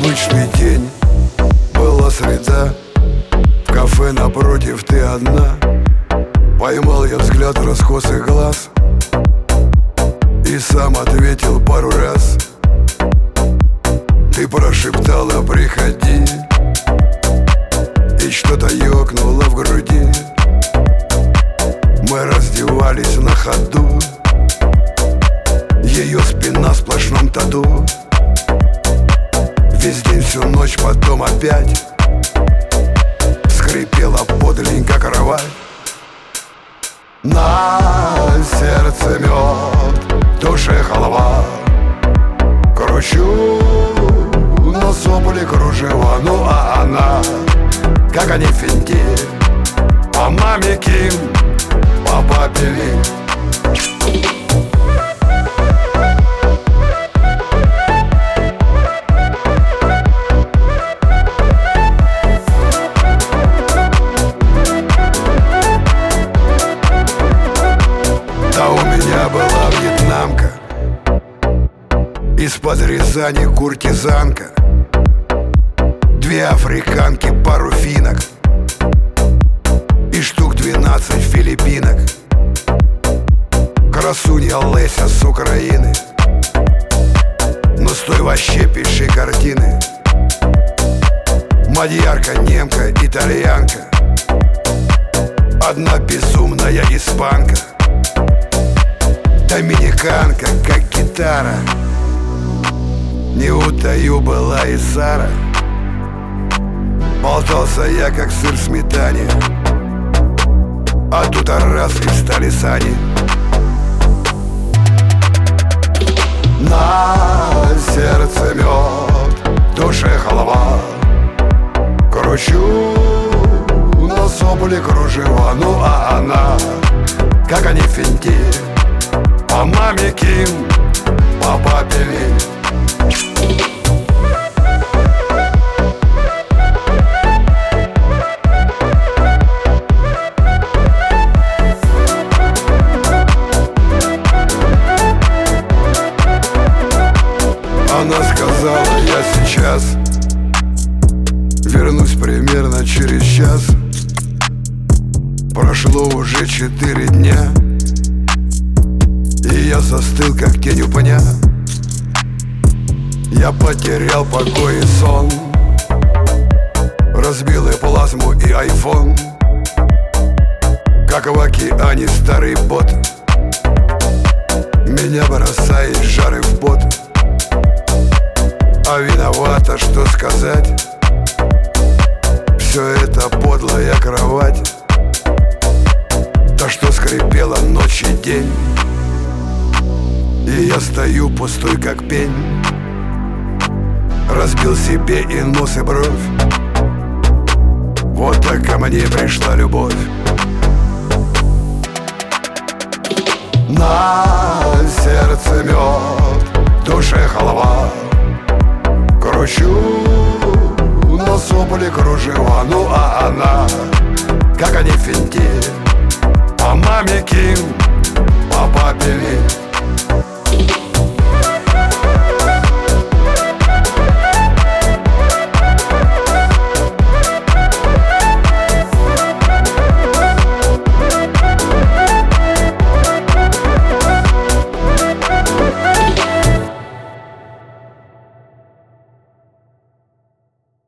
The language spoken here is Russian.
Обычный день, была среда, в кафе напротив ты одна. Поймал я взгляд раскосых глаз и сам ответил пару раз. Ты прошептала: приходи, и что-то ёкнуло в груди. Мы раздевались на ходу, ее спина в сплошном тату. Весь день, всю ночь, потом опять скрипела подленько кровать. На сердце мед, в душе халва. Кручу на сопли кружева. Ну а она, как они финти, по маме Ким, по папе Ли. Была вьетнамка, из-под Рязани куртизанка, две африканки, пару финок и штук 12 филиппинок. Красунья Леся с Украины, ну стой, вообще пиши картины. Мадьярка, немка, итальянка, одна безумная испанка. Доминиканка, как гитара, не утаю, была и Сара. Болтался я, как сыр в сметане, а тут раз и встали сани. На сердце мед, в душе халва. Кручу на сопли кружева. Ну а она, как они финти, по маме Ким, по папе Ли. Она сказала: я сейчас вернусь примерно через час. Прошло уже 4 дня, и я застыл, как тень у пня. Я потерял покой и сон, разбил и плазму, и айфон, как в океане старый бот. Меня бросает жары в пот. А виновата, что сказать, все это подлая кровать, та, что скрипела ночь и день. И я стою пустой, как пень, разбил себе и нос, и бровь. Вот так ко мне пришла любовь. На сердце мед, в душе халва. Кручу на сопли кружева. Ну а она, как они финти, по маме Ким, по папе Ли.